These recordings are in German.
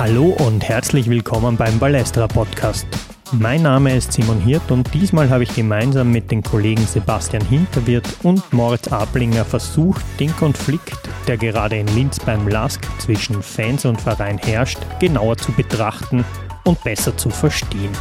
Hallo und herzlich willkommen beim Ballestra Podcast. Mein Name ist Simon Hirt und diesmal habe ich gemeinsam mit den Kollegen Sebastian Hinterwirt und Moritz Ablinger versucht, den Konflikt, der gerade in Linz beim LASK zwischen Fans und Verein herrscht, genauer zu betrachten und besser zu verstehen.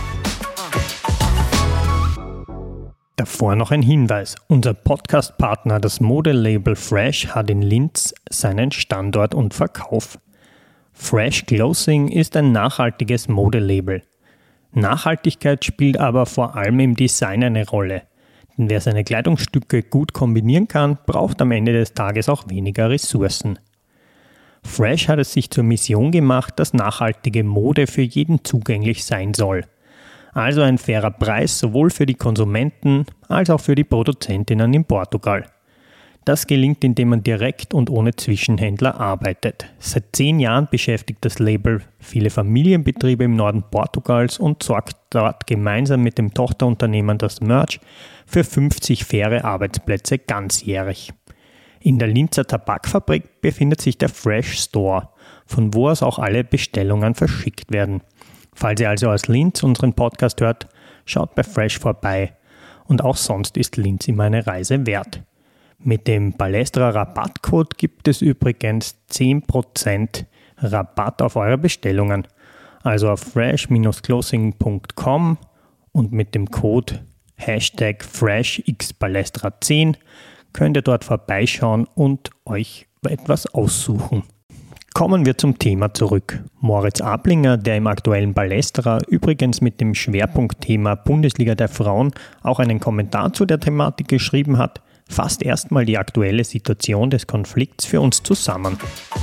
Davor noch ein Hinweis. Unser Podcast-Partner, das Modelabel Fresh, hat in Linz seinen Standort und Verkauf. Fresh Clothing ist ein nachhaltiges Modelabel. Nachhaltigkeit spielt aber vor allem im Design eine Rolle. Denn wer seine Kleidungsstücke gut kombinieren kann, braucht am Ende des Tages auch weniger Ressourcen. Fresh hat es sich zur Mission gemacht, dass nachhaltige Mode für jeden zugänglich sein soll. Also ein fairer Preis sowohl für die Konsumenten als auch für die Produzentinnen in Portugal. Das gelingt, indem man direkt und ohne Zwischenhändler arbeitet. Seit 10 Jahren beschäftigt das Label viele Familienbetriebe im Norden Portugals und sorgt dort gemeinsam mit dem Tochterunternehmen das Merch für 50 faire Arbeitsplätze ganzjährig. In der Linzer Tabakfabrik befindet sich der Fresh Store, von wo aus auch alle Bestellungen verschickt werden. Falls ihr also aus Linz unseren Podcast hört, schaut bei Fresh vorbei. Und auch sonst ist Linz immer eine Reise wert. Mit dem Ballestra Rabattcode gibt es übrigens 10% Rabatt auf eure Bestellungen. Also auf fresh-clothing.com und mit dem Code #FreshXBallestra10 könnt ihr dort vorbeischauen und euch etwas aussuchen. Kommen wir zum Thema zurück. Moritz Ablinger, der im aktuellen Ballestra übrigens mit dem Schwerpunktthema Bundesliga der Frauen auch einen Kommentar zu der Thematik geschrieben hat, fasst erstmal die aktuelle Situation des Konflikts für uns zusammen.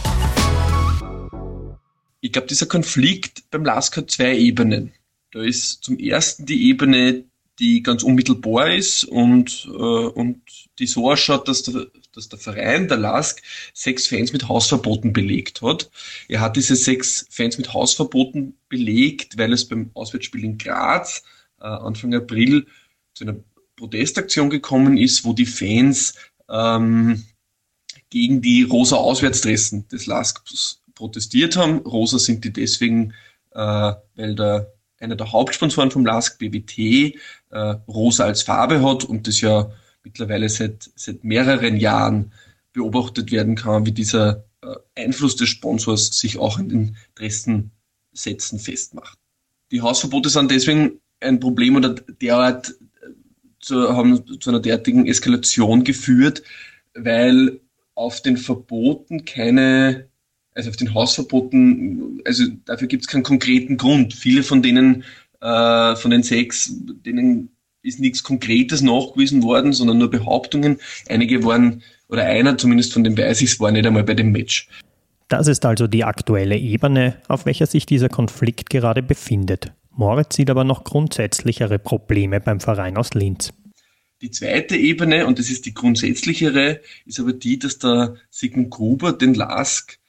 Ich glaube, dieser Konflikt beim LASK hat 2 Ebenen. Da ist zum ersten die Ebene, die ganz unmittelbar ist und die so ausschaut, dass der Verein, der LASK, 6 Fans mit Hausverboten belegt hat. Er hat diese 6 Fans mit Hausverboten belegt, weil es beim Auswärtsspiel in Graz Anfang April zu einer Protestaktion gekommen ist, wo die Fans gegen die rosa Auswärtsdressen des LASK protestiert haben. Rosa sind die deswegen, weil einer der Hauptsponsoren vom LASK, BWT, rosa als Farbe hat und das ja mittlerweile seit mehreren Jahren beobachtet werden kann, wie dieser Einfluss des Sponsors sich auch in den Dressensätzen festmacht. Die Hausverbote sind deswegen ein Problem oder haben zu einer derartigen Eskalation geführt, weil auf den Hausverboten, dafür gibt es keinen konkreten Grund. Viele von denen, von den 6, denen ist nichts Konkretes nachgewiesen worden, sondern nur Behauptungen. Einige waren, oder einer zumindest von den weiß ich, war nicht einmal bei dem Match. Das ist also die aktuelle Ebene, auf welcher sich dieser Konflikt gerade befindet. Moritz sieht aber noch grundsätzlichere Probleme beim Verein aus Linz. Die zweite Ebene, und das ist die grundsätzlichere, ist aber die, dass der Sigmund Gruber den LASK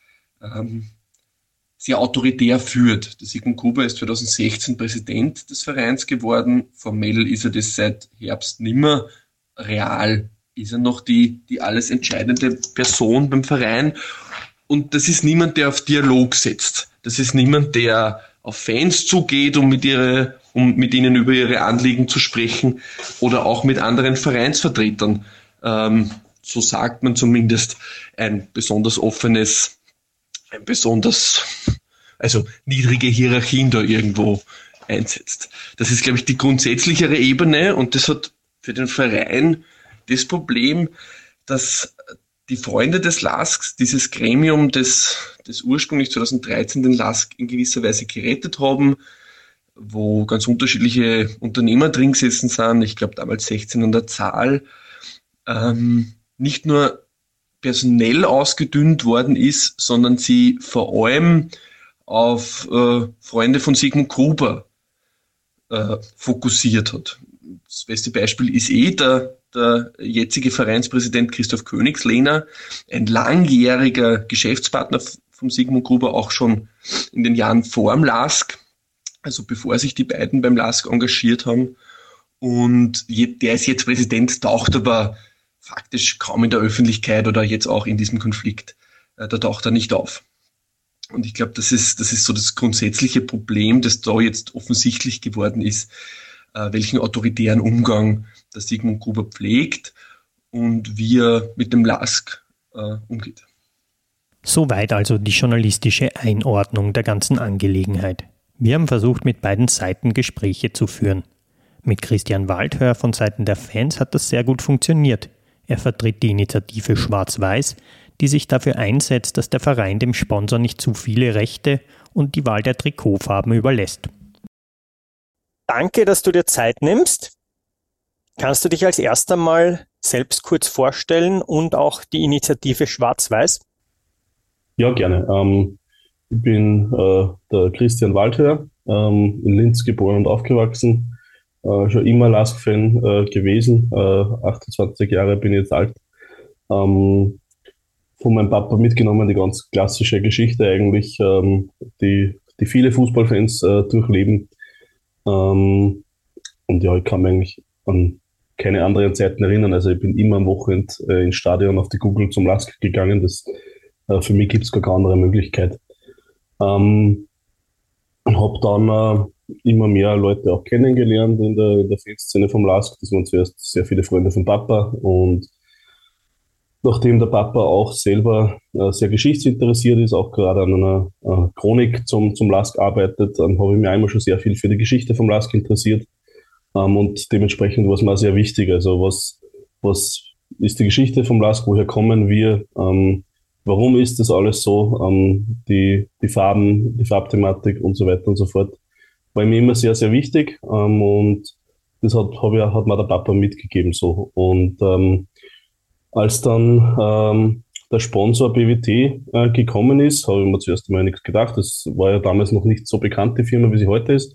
sehr autoritär führt. Der Sigmund Gruber ist 2016 Präsident des Vereins geworden. Formell ist er das seit Herbst nimmer. Real ist er noch die alles entscheidende Person beim Verein. Und das ist niemand, der auf Dialog setzt. Das ist niemand, der auf Fans zugeht, um mit ihnen über ihre Anliegen zu sprechen oder auch mit anderen Vereinsvertretern. So sagt man zumindest also niedrige Hierarchien da irgendwo einsetzt. Das ist, glaube ich, die grundsätzlichere Ebene und das hat für den Verein das Problem, dass die Freunde des LASKs, dieses Gremium, das ursprünglich 2013 den LASK in gewisser Weise gerettet haben, wo ganz unterschiedliche Unternehmer drin gesessen sind, ich glaube damals 16 an der Zahl, nicht nur personell ausgedünnt worden ist, sondern sie vor allem auf Freunde von Sigmund Gruber fokussiert hat. Das beste Beispiel ist der jetzige Vereinspräsident Christoph Königslehner, ein langjähriger Geschäftspartner von Sigmund Gruber, auch schon in den Jahren vor dem LASK, also bevor sich die beiden beim LASK engagiert haben. Und der ist jetzt Präsident, taucht aber faktisch kaum in der Öffentlichkeit oder jetzt auch in diesem Konflikt, da taucht er nicht auf. Und ich glaube, das ist so das grundsätzliche Problem, das da jetzt offensichtlich geworden ist, welchen autoritären Umgang der Sigmund Gruber pflegt und wie er mit dem LASK umgeht. Soweit also die journalistische Einordnung der ganzen Angelegenheit. Wir haben versucht, mit beiden Seiten Gespräche zu führen. Mit Christian Waldhör von Seiten der Fans hat das sehr gut funktioniert. Er vertritt die Initiative Schwarz-Weiß, die sich dafür einsetzt, dass der Verein dem Sponsor nicht zu viele Rechte und die Wahl der Trikotfarben überlässt. Danke, dass du dir Zeit nimmst. Kannst du dich als erster mal selbst kurz vorstellen und auch die Initiative Schwarz-Weiß? Ja, gerne. Ich bin der Christian Waldhör, in Linz geboren und aufgewachsen, schon immer LASK-Fan gewesen. 28 Jahre bin ich jetzt alt. Von meinem Papa mitgenommen, die ganz klassische Geschichte eigentlich, die viele Fußballfans durchleben. Und ja, ich kann mich eigentlich an keine anderen Zeiten erinnern. Also ich bin immer am Wochenende ins Stadion auf die Kugel zum LASK gegangen. Für mich gibt es gar keine andere Möglichkeit. Und habe dann immer mehr Leute auch kennengelernt in der Fanszene vom LASK. Das waren zuerst sehr viele Freunde von Papa. Und nachdem der Papa auch selber sehr geschichtsinteressiert ist, auch gerade an einer Chronik zum LASK arbeitet, habe ich mich einmal schon sehr viel für die Geschichte vom LASK interessiert. Und dementsprechend war es mir auch sehr wichtig. Also was ist die Geschichte vom LASK? Woher kommen wir? Warum ist das alles so? Die Farben, die Farbthematik und so weiter und so fort. War mir immer sehr, sehr wichtig. Und das hat mir der Papa mitgegeben so. Und als dann der Sponsor BWT gekommen ist, habe ich mir zuerst einmal nichts gedacht. Das war ja damals noch nicht so bekannt, die Firma, wie sie heute ist.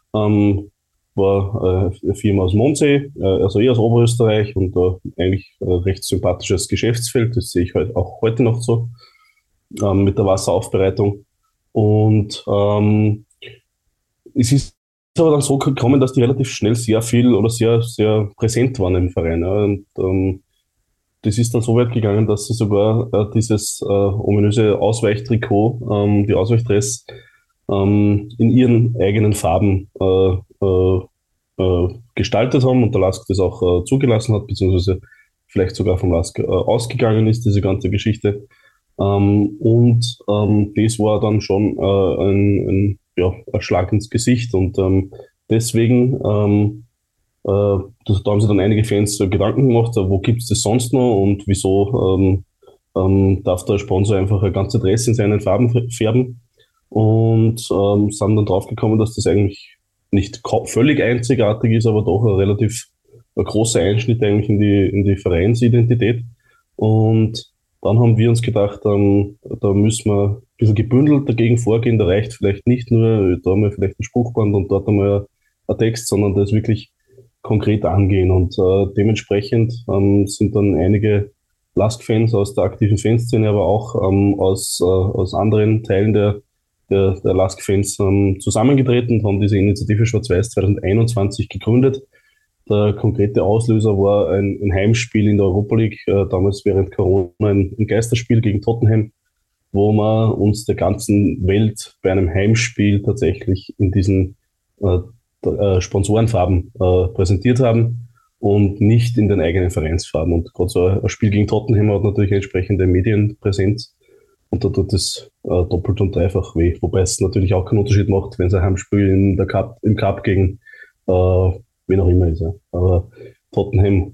War eine Firma aus Mondsee, also aus Oberösterreich und eigentlich recht sympathisches Geschäftsfeld. Das sehe ich halt auch heute noch so mit der Wasseraufbereitung. Und es ist aber dann so gekommen, dass die relativ schnell sehr viel oder sehr, sehr präsent waren im Verein. Ja. Und das ist dann so weit gegangen, dass sie sogar dieses ominöse Ausweichtrikot, die Ausweichdress, in ihren eigenen Farben gestaltet haben und der LASK das auch zugelassen hat, beziehungsweise vielleicht sogar vom LASK ausgegangen ist, diese ganze Geschichte. Und das war dann schon ein Schlag ins Gesicht und deswegen da haben sich dann einige Fans Gedanken gemacht, wo gibt es das sonst noch und wieso darf der Sponsor einfach eine ganze Dress in seinen Farben färben und sind dann draufgekommen, dass das eigentlich nicht völlig einzigartig ist, aber doch ein großer Einschnitt eigentlich in die Vereinsidentität. Und dann haben wir uns gedacht, da müssen wir ein bisschen gebündelt dagegen vorgehen. Da reicht vielleicht nicht nur, da haben wir vielleicht ein Spruchband und dort einmal ein Text, sondern das wirklich konkret angehen. Und dementsprechend sind dann einige LASK-Fans aus der aktiven Fanszene, aber auch aus anderen Teilen der LASK-Fans zusammengetreten und haben diese Initiative Schwarz-Weiß 2021 gegründet. Der konkrete Auslöser war ein Heimspiel in der Europa League, damals während Corona ein Geisterspiel gegen Tottenham, wo wir uns der ganzen Welt bei einem Heimspiel tatsächlich in diesen Sponsorenfarben präsentiert haben und nicht in den eigenen Vereinsfarben. Und gerade so ein Spiel gegen Tottenham hat natürlich entsprechende Medienpräsenz. Und da tut es doppelt und dreifach weh. Wobei es natürlich auch keinen Unterschied macht, wenn es ein Heimspiel im Cup gegen wen auch immer ist. Ja. Aber Tottenham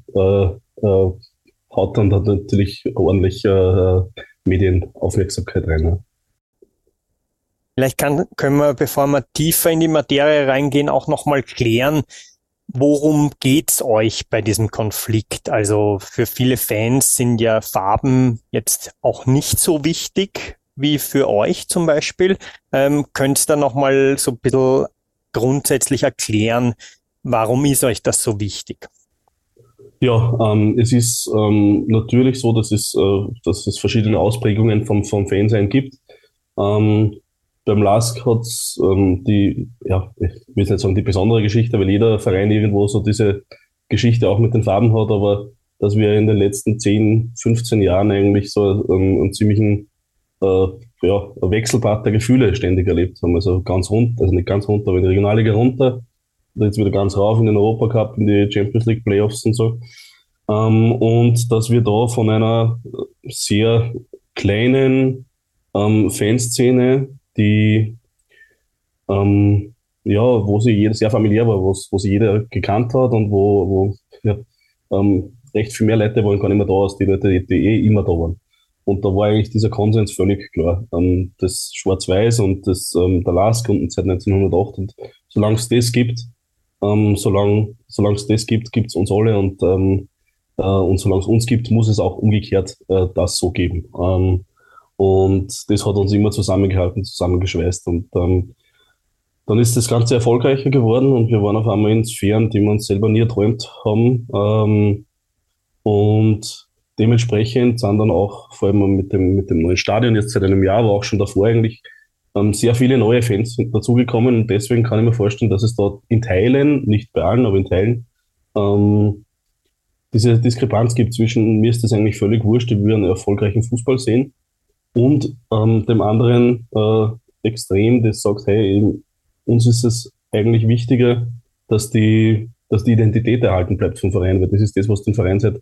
haut dann da natürlich ordentlich Medienaufmerksamkeit rein. Ja. Vielleicht können wir, bevor wir tiefer in die Materie reingehen, auch nochmal klären, worum geht's euch bei diesem Konflikt? Also für viele Fans sind ja Farben jetzt auch nicht so wichtig wie für euch zum Beispiel. Könnt ihr da nochmal so ein bisschen grundsätzlich erklären, warum ist euch das so wichtig? Ja, es ist natürlich so, dass es verschiedene Ausprägungen vom Fansein gibt. Beim LASK hat es ich will jetzt nicht sagen die besondere Geschichte, weil jeder Verein irgendwo so diese Geschichte auch mit den Farben hat, aber dass wir in den letzten 10, 15 Jahren eigentlich so einen ziemlichen ein Wechselbad der Gefühle ständig erlebt haben. Also ganz runter, also nicht ganz runter, aber in die Regionalliga runter, jetzt wieder ganz rauf in den Europacup, in die Champions League Playoffs und so. Und dass wir da von einer sehr kleinen Fanszene, die wo sie jeder sehr familiär war, wo sie jeder gekannt hat und wo recht viel mehr Leute waren gar nicht mehr da als die Leute, die immer da waren. Und da war eigentlich dieser Konsens völlig klar. Das Schwarz-Weiß und das der LASK und seit 1908 und solange es das gibt, solange es das gibt, gibt's uns alle und solange es uns gibt, muss es auch umgekehrt das so geben. Und das hat uns immer zusammengehalten, zusammengeschweißt und dann ist das Ganze erfolgreicher geworden und wir waren auf einmal in Sphären, die wir uns selber nie erträumt haben. Und dementsprechend sind dann auch, vor allem mit dem neuen Stadion jetzt seit einem Jahr, aber auch schon davor eigentlich, sehr viele neue Fans dazugekommen. Und deswegen kann ich mir vorstellen, dass es dort in Teilen, nicht bei allen, aber in Teilen, diese Diskrepanz gibt zwischen, mir ist das eigentlich völlig wurscht, ich will einen erfolgreichen Fußball sehen, und dem anderen Extrem, das sagt, hey, uns ist es eigentlich wichtiger, dass die Identität erhalten bleibt vom Verein, weil das ist das, was den Verein seit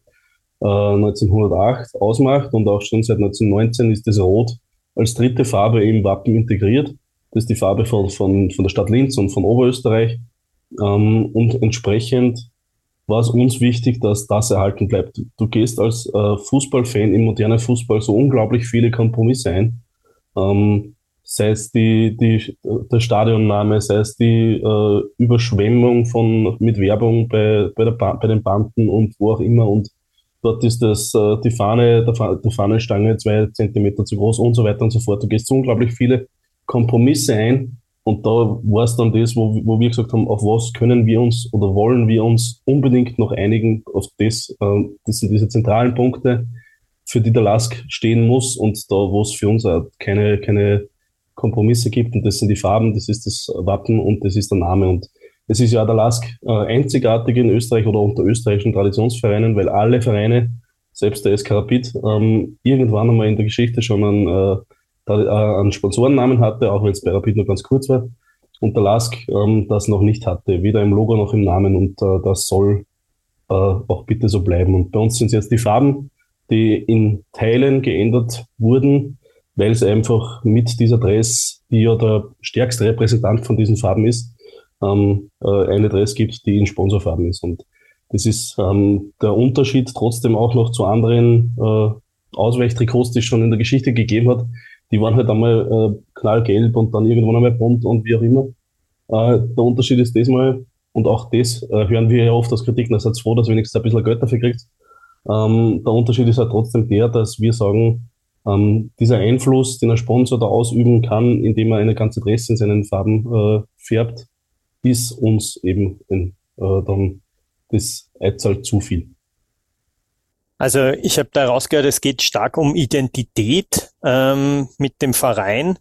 1908 ausmacht und auch schon seit 1919 ist das Rot als dritte Farbe im Wappen integriert. Das ist die Farbe von der Stadt Linz und von Oberösterreich. Und entsprechend war es uns wichtig, dass das erhalten bleibt. Du gehst als Fußballfan im modernen Fußball so unglaublich viele Kompromisse ein. Sei es der Stadionname, sei es die Überschwemmung mit Werbung bei den Banden und wo auch immer. Und dort ist die Fahnenstange 2 Zentimeter zu groß und so weiter und so fort. Du gehst so unglaublich viele Kompromisse ein. Und da war es dann das, wo wir gesagt haben, auf was können wir uns oder wollen wir uns unbedingt noch einigen, auf das sind diese zentralen Punkte, für die der LASK stehen muss und da, wo es für uns auch keine Kompromisse gibt, und das sind die Farben, das ist das Wappen und das ist der Name. Und es ist ja der LASK einzigartig in Österreich oder unter österreichischen Traditionsvereinen, weil alle Vereine, selbst der SK Rapid, irgendwann einmal in der Geschichte schon einen Sponsorennamen hatte, auch wenn es bei Rapid nur ganz kurz war, und der LASK das noch nicht hatte, weder im Logo noch im Namen, und das soll auch bitte so bleiben. Und bei uns sind es jetzt die Farben, die in Teilen geändert wurden, weil es einfach mit dieser Dress, die ja der stärkste Repräsentant von diesen Farben ist, eine Dress gibt, die in Sponsorfarben ist. Und das ist der Unterschied trotzdem auch noch zu anderen Ausweichtrikots, die es schon in der Geschichte gegeben hat. Die waren halt einmal knallgelb und dann irgendwann einmal bunt und wie auch immer. Der Unterschied ist diesmal, und auch das hören wir ja oft als Kritik, da seid froh, dass ihr wenigstens ein bisschen Geld dafür kriegt. Der Unterschied ist halt trotzdem der, dass wir sagen, dieser Einfluss, den ein Sponsor da ausüben kann, indem er eine ganze Dress in seinen Farben färbt, ist uns eben dann das Eizalt zu viel. Also ich habe da rausgehört, es geht stark um Identität mit dem Verein.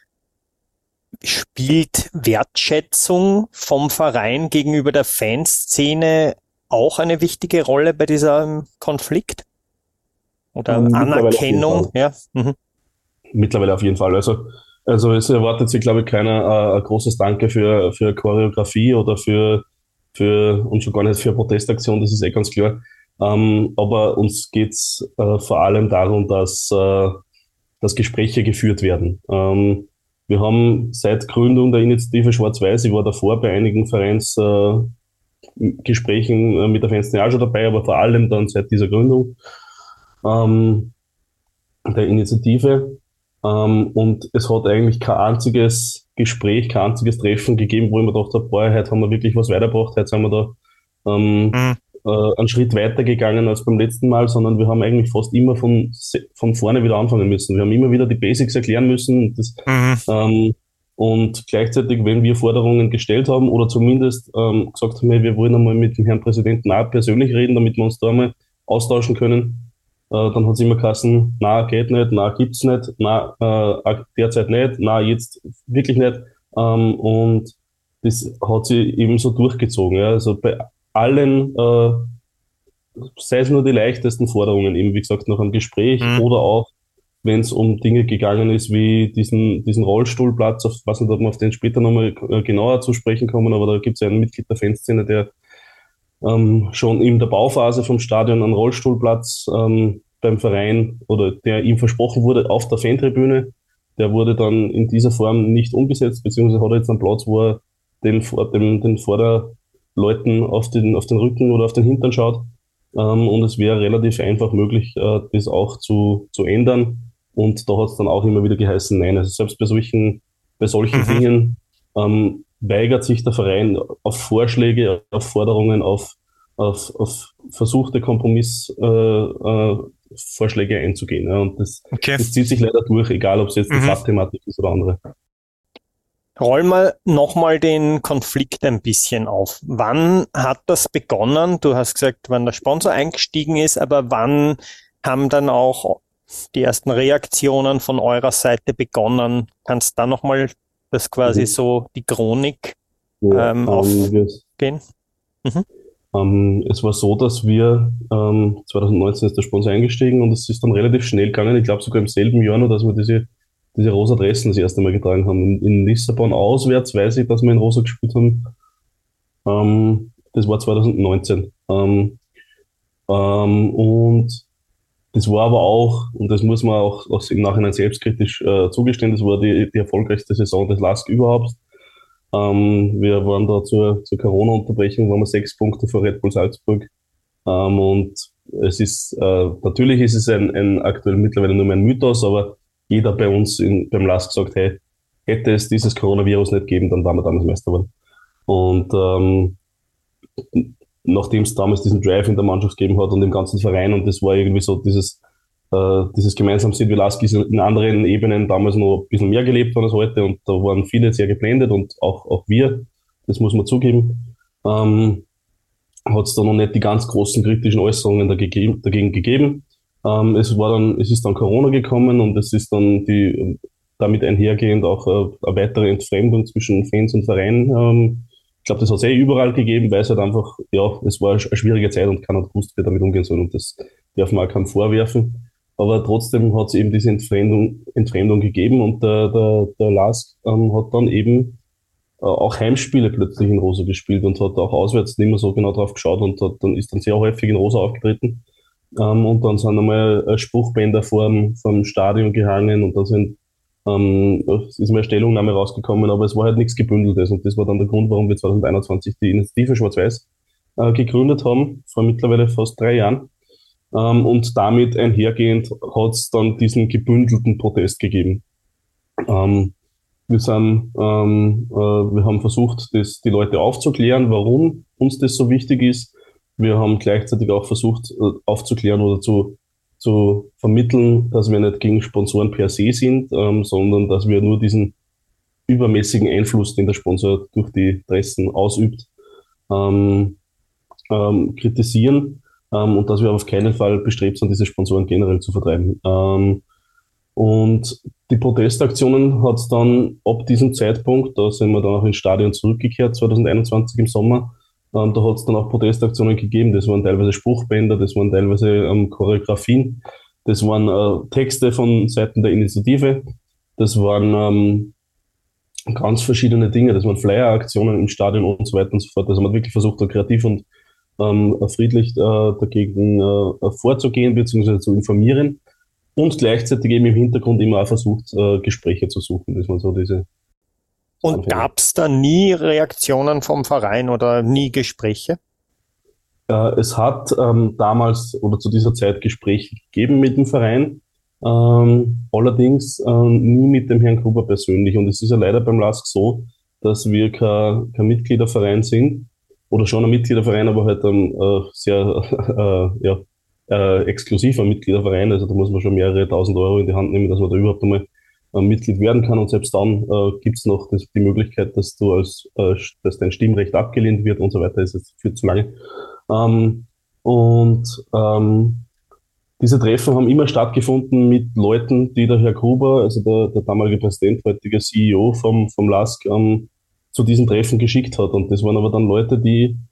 Spielt Wertschätzung vom Verein gegenüber der Fanszene auch eine wichtige Rolle bei diesem Konflikt? Oder Anerkennung? Ja. Mhm. Mittlerweile auf jeden Fall. Also es erwartet sich, glaube ich, keiner ein großes Danke für Choreografie oder und schon gar nicht für Protestaktion, das ist ganz klar. Aber uns geht's vor allem darum, dass Gespräche geführt werden. Wir haben seit Gründung der Initiative Schwarz-Weiß, ich war davor bei einigen Vereinsgesprächen mit der Fanszene auch schon dabei, aber vor allem dann seit dieser Gründung der Initiative. Und es hat eigentlich kein einziges Gespräch, kein einziges Treffen gegeben, wo ich mir gedacht habe, boah, heute haben wir wirklich was weitergebracht, heute sind wir da einen Schritt weiter gegangen als beim letzten Mal, sondern wir haben eigentlich fast immer von vorne wieder anfangen müssen. Wir haben immer wieder die Basics erklären müssen. Und gleichzeitig, wenn wir Forderungen gestellt haben oder zumindest gesagt haben, hey, wir wollen einmal mit dem Herrn Präsidenten auch persönlich reden, damit wir uns da einmal austauschen können, dann hat es immer geheißen, na, geht nicht, na, gibt's nicht, na, derzeit nicht, na, jetzt wirklich nicht. Und das hat sich eben so durchgezogen. Ja. Also bei allen, sei es nur die leichtesten Forderungen, eben wie gesagt, nach einem Gespräch oder auch wenn es um Dinge gegangen ist, wie diesen Rollstuhlplatz, ich weiß nicht, ob wir auf den später nochmal genauer zu sprechen kommen, aber da gibt es ja einen Mitglied der Fanszene, der schon in der Bauphase vom Stadion einen Rollstuhlplatz beim Verein oder der ihm versprochen wurde auf der Fantribüne, der wurde dann in dieser Form nicht umgesetzt, beziehungsweise hat er jetzt einen Platz, wo er den Vorderleuten auf den Rücken oder auf den Hintern schaut. Und es wäre relativ einfach möglich, das auch zu ändern. Und da hat es dann auch immer wieder geheißen, nein, also selbst bei solchen Dingen weigert sich der Verein auf Vorschläge, auf Forderungen, auf versuchte Kompromissvorschläge einzugehen. Ja. Und das zieht sich leider durch, egal ob es jetzt die Fachthematik ist oder andere. Roll mal nochmal den Konflikt ein bisschen auf. Wann hat das begonnen? Du hast gesagt, wann der Sponsor eingestiegen ist, aber wann haben dann auch die ersten Reaktionen von eurer Seite begonnen? Kannst du da nochmal das quasi so die Chronik aufgehen? Es war so, dass wir 2019 ist der Sponsor eingestiegen und es ist dann relativ schnell gegangen. Ich glaube sogar im selben Jahr noch, dass wir diese rosa Dressen das erste Mal getragen haben. In Lissabon auswärts weiß ich, dass wir in rosa gespielt haben. Das war 2019. Und das war aber auch, und das muss man auch im Nachhinein selbstkritisch zugestehen, das war die erfolgreichste Saison des LASK überhaupt. Wir waren da zur Corona-Unterbrechung, waren wir 6 Punkte vor Red Bull Salzburg. Und es ist, natürlich ist es ein aktuell mittlerweile nur mehr ein Mythos, aber jeder bei uns beim LASK sagt, hey, hätte es dieses Coronavirus nicht gegeben, dann waren wir damals Meister geworden. Und nachdem es damals diesen Drive in der Mannschaft gegeben hat und im ganzen Verein, und das war irgendwie so dieses gemeinsam sind wir LASK ist in anderen Ebenen damals noch ein bisschen mehr gelebt worden als heute, und da waren viele sehr geblendet und auch wir, das muss man zugeben, hat es da noch nicht die ganz großen kritischen Äußerungen dagegen gegeben. Es ist dann Corona gekommen und es ist dann damit einhergehend auch eine weitere Entfremdung zwischen Fans und Verein. Ich glaube, das hat es überall gegeben, weil es halt einfach, ja, es war eine schwierige Zeit und keiner hat gewusst, wie damit umgehen soll, und das darf man auch keinem vorwerfen. Aber trotzdem hat es eben diese Entfremdung gegeben, und der LASK hat dann eben auch Heimspiele plötzlich in Rosa gespielt und hat auch auswärts nicht mehr so genau drauf geschaut und ist dann sehr häufig in Rosa aufgetreten. Und dann sind einmal Spruchbänder vorm Stadion gehangen und dann ist mal eine Stellungnahme rausgekommen, aber es war halt nichts Gebündeltes, und das war dann der Grund, warum wir 2021 die Initiative Schwarz-Weiß gegründet haben, vor mittlerweile fast 3 Jahren. Und damit einhergehend hat es dann diesen gebündelten Protest gegeben. Wir haben versucht, die Leute aufzuklären, warum uns das so wichtig ist. Wir haben gleichzeitig auch versucht, aufzuklären oder zu vermitteln, dass wir nicht gegen Sponsoren per se sind, sondern dass wir nur diesen übermäßigen Einfluss, den der Sponsor durch die Dressen ausübt, kritisieren. Und dass wir auf keinen Fall bestrebt sind, diese Sponsoren generell zu vertreiben. Und die Protestaktionen hat es dann ab diesem Zeitpunkt, da sind wir dann auch ins Stadion zurückgekehrt, 2021 im Sommer, da hat es dann auch Protestaktionen gegeben. Das waren teilweise Spruchbänder, das waren teilweise Choreografien, das waren Texte von Seiten der Initiative, das waren ganz verschiedene Dinge, das waren Flyer-Aktionen im Stadion und so weiter und so fort. Also man hat wirklich versucht, da kreativ und friedlich dagegen vorzugehen bzw. zu informieren und gleichzeitig eben im Hintergrund immer auch versucht, Gespräche zu suchen. Das waren so diese. Und gab es da nie Reaktionen vom Verein oder nie Gespräche? Es hat damals oder zu dieser Zeit Gespräche gegeben mit dem Verein, allerdings nie mit dem Herrn Gruber persönlich. Und es ist ja leider beim LASK so, dass wir kein Mitgliederverein sind. Oder schon ein Mitgliederverein, aber halt ein sehr exklusiver Mitgliederverein. Also da muss man schon mehrere tausend Euro in die Hand nehmen, dass man da überhaupt einmal Mitglied werden kann. Und selbst dann gibt's noch die Möglichkeit, dass dass dein Stimmrecht abgelehnt wird und so weiter. Das ist jetzt viel zu lange. Diese Treffen haben immer stattgefunden mit Leuten, die der Herr Gruber, also der damalige Präsident, heutiger CEO vom LASK, zu diesen Treffen geschickt hat. Und das waren aber dann Leute, die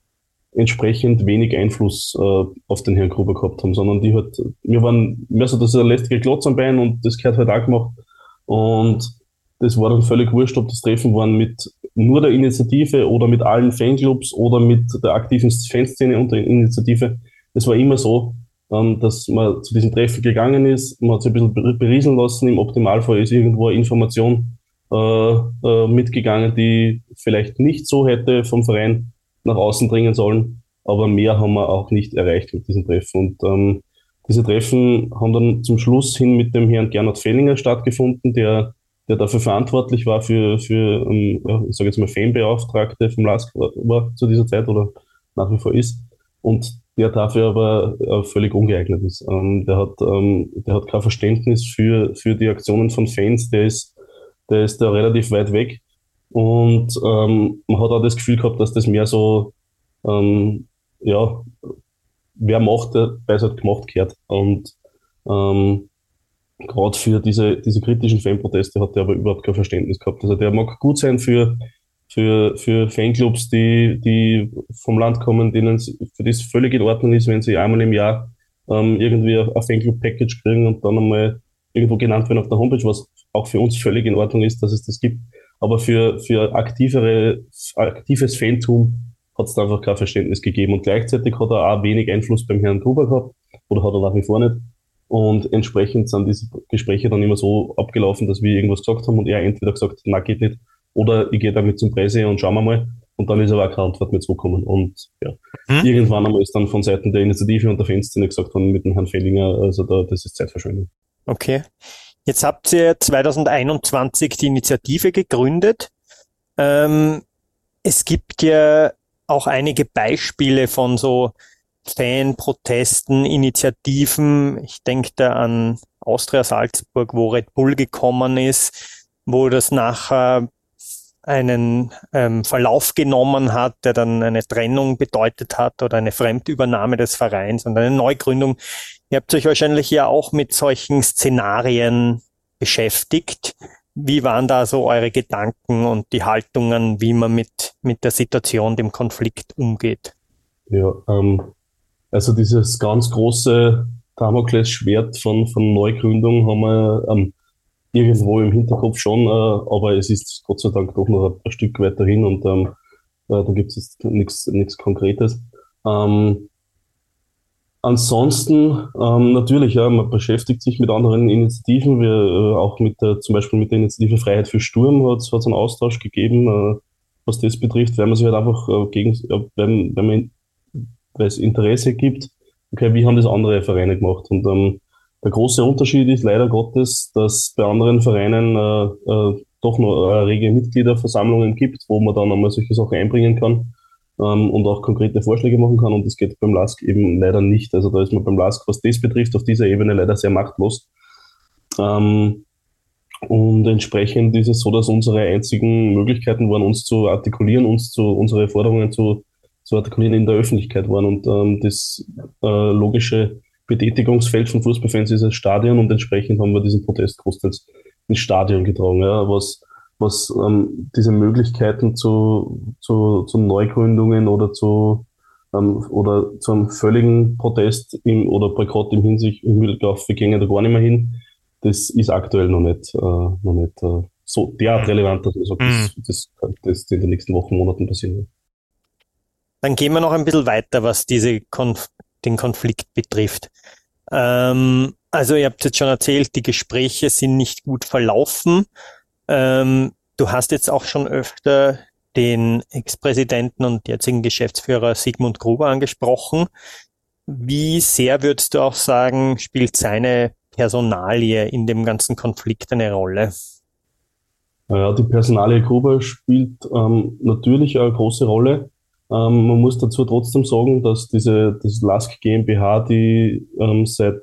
entsprechend wenig Einfluss auf den Herrn Gruber gehabt haben, sondern wir waren mehr so, das ist ein lästiger Klotz am Bein und das gehört halt auch gemacht. Und das war dann völlig wurscht, ob das Treffen waren mit nur der Initiative oder mit allen Fanclubs oder mit der aktiven Fanszene und der Initiative. Es war immer so, dass man zu diesem Treffen gegangen ist, man hat sich ein bisschen berieseln lassen. Im Optimalfall ist irgendwo eine Information mitgegangen, die vielleicht nicht so hätte vom Verein nach außen dringen sollen, aber mehr haben wir auch nicht erreicht mit diesem Treffen. Und diese Treffen haben dann zum Schluss hin mit dem Herrn Gernot Fellinger stattgefunden, der dafür verantwortlich war für ich sage jetzt mal Fanbeauftragte vom LASK war zu dieser Zeit oder nach wie vor ist. Und der dafür aber völlig ungeeignet ist. Der hat kein Verständnis für die Aktionen von Fans, der ist da relativ weit weg. Und man hat auch das Gefühl gehabt, dass das mehr so, ja, wer macht, weil es halt gemacht gehört. Und gerade für diese kritischen Fanproteste hat er aber überhaupt kein Verständnis gehabt. Also der mag gut sein für Fanclubs, die vom Land kommen, für das völlig in Ordnung ist, wenn sie einmal im Jahr irgendwie ein Fanclub-Package kriegen und dann einmal irgendwo genannt werden auf der Homepage, was auch für uns völlig in Ordnung ist, dass es das gibt. Aber für aktives Fantum hat es da einfach kein Verständnis gegeben. Und gleichzeitig hat er auch wenig Einfluss beim Herrn Gruber gehabt, oder hat er nach wie vor nicht. Und entsprechend sind diese Gespräche dann immer so abgelaufen, dass wir irgendwas gesagt haben und er entweder gesagt hat, na, geht nicht, oder ich gehe damit zum Presse und schauen wir mal. Und dann ist aber auch keine Antwort mehr zurückgekommen. Und ja, irgendwann einmal ist dann von Seiten der Initiative und der Fanszene gesagt worden mit dem Herrn Fellinger, also das ist Zeitverschwendung. Okay. Jetzt habt ihr 2021 die Initiative gegründet. Es gibt ja auch einige Beispiele von so Fanprotesten, Initiativen. Ich denke da an Austria Salzburg, wo Red Bull gekommen ist, wo das nachher einen Verlauf genommen hat, der dann eine Trennung bedeutet hat oder eine Fremdübernahme des Vereins und eine Neugründung. Ihr habt euch wahrscheinlich ja auch mit solchen Szenarien beschäftigt. Wie waren da so eure Gedanken und die Haltungen, wie man mit der Situation, dem Konflikt umgeht? Ja, also dieses ganz große Damoklesschwert von Neugründung haben wir irgendwo im Hinterkopf schon, aber es ist Gott sei Dank doch noch ein Stück weiter hin und da gibt es jetzt nichts Konkretes. Ansonsten natürlich, ja, man beschäftigt sich mit anderen Initiativen, auch zum Beispiel mit der Initiative Freiheit für Sturm hat es einen Austausch gegeben, was das betrifft, weil man sich halt einfach weil es Interesse gibt, okay, wie haben das andere Vereine gemacht? Und der große Unterschied ist leider Gottes, dass bei anderen Vereinen doch noch rege Mitgliederversammlungen gibt, wo man dann einmal solche Sachen einbringen kann und auch konkrete Vorschläge machen kann. Und das geht beim LASK eben leider nicht. Also da ist man beim LASK, was das betrifft, auf dieser Ebene leider sehr machtlos. Und entsprechend ist es so, dass unsere einzigen Möglichkeiten waren, uns zu artikulieren, unsere Forderungen zu artikulieren in der Öffentlichkeit waren. Und das logische Betätigungsfeld von Fußballfans ist das Stadion und entsprechend haben wir diesen Protest großteils ins Stadion getragen, ja, was diese Möglichkeiten zu Neugründungen oder zu einem völligen Protest oder Boykott im Hinblick auf Vergänge da gar nicht mehr hin. Das ist aktuell noch nicht so derart relevant, dass man sagt, das in den nächsten Wochen, Monaten passieren wird. Dann gehen wir noch ein bisschen weiter, was den Konflikt betrifft. Also ihr habt jetzt schon erzählt, die Gespräche sind nicht gut verlaufen. Du hast jetzt auch schon öfter den Ex-Präsidenten und jetzigen Geschäftsführer Sigmund Gruber angesprochen. Wie sehr würdest du auch sagen, spielt seine Personalie in dem ganzen Konflikt eine Rolle? Ja, die Personalie Gruber spielt natürlich eine große Rolle. Man muss dazu trotzdem sagen, dass das LASK GmbH, die seit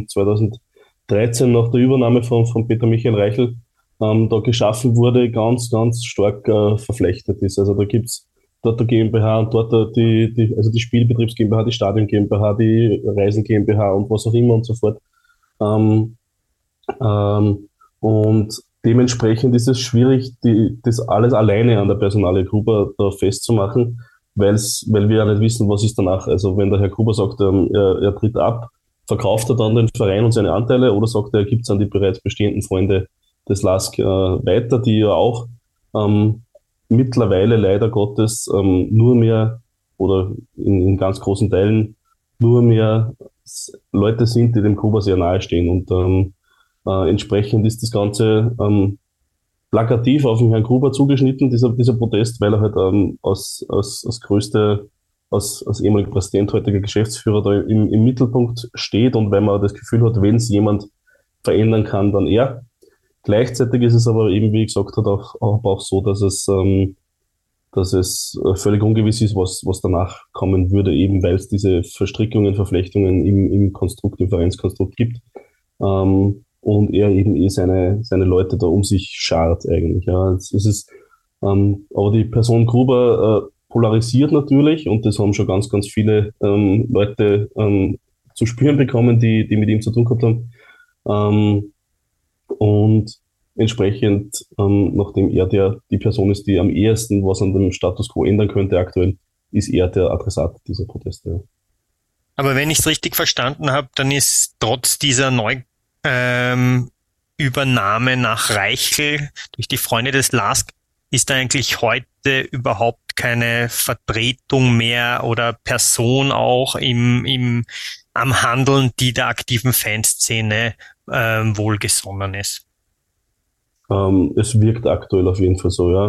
2013 nach der Übernahme von Peter Michael Reichel da geschaffen wurde, ganz, ganz stark verflechtet ist. Also da gibt's dort der GmbH und dort also die Spielbetriebs GmbH, die Stadion GmbH, die Reisen GmbH und was auch immer und so fort. Und dementsprechend ist es schwierig, das alles alleine an der Personalie Gruber da festzumachen. weil wir ja nicht wissen, was ist danach. Also wenn der Herr Gruber sagt, er tritt ab, verkauft er dann den Verein und seine Anteile oder sagt er, er gibt es an die bereits bestehenden Freunde des LASK weiter, die ja auch mittlerweile leider Gottes nur mehr oder in ganz großen Teilen nur mehr Leute sind, die dem Gruber sehr nahe stehen. Und entsprechend ist das Ganze plakativ auf den Herrn Gruber zugeschnitten, dieser Protest, weil er halt als ehemaliger Präsident, heutiger Geschäftsführer da im Mittelpunkt steht und weil man das Gefühl hat, wenn es jemand verändern kann, dann er. Gleichzeitig ist es aber eben, wie ich gesagt habe, auch so, dass es völlig ungewiss ist, was danach kommen würde, eben weil es diese Verstrickungen, Verflechtungen im Vereinskonstrukt gibt. Und er eben seine Leute da um sich schart eigentlich. Ja. Es ist, aber die Person Gruber polarisiert natürlich und das haben schon ganz, ganz viele Leute zu spüren bekommen, die mit ihm zu tun gehabt haben. Und entsprechend, nachdem er die Person ist, die am ehesten was an dem Status quo ändern könnte aktuell, ist er der Adressat dieser Proteste. Ja. Aber wenn ich es richtig verstanden habe, dann ist trotz dieser Übernahme nach Reichel durch die Freunde des LASK, ist eigentlich heute überhaupt keine Vertretung mehr oder Person auch am Handeln, die der aktiven Fanszene wohlgesonnen ist. Es wirkt aktuell auf jeden Fall so, ja.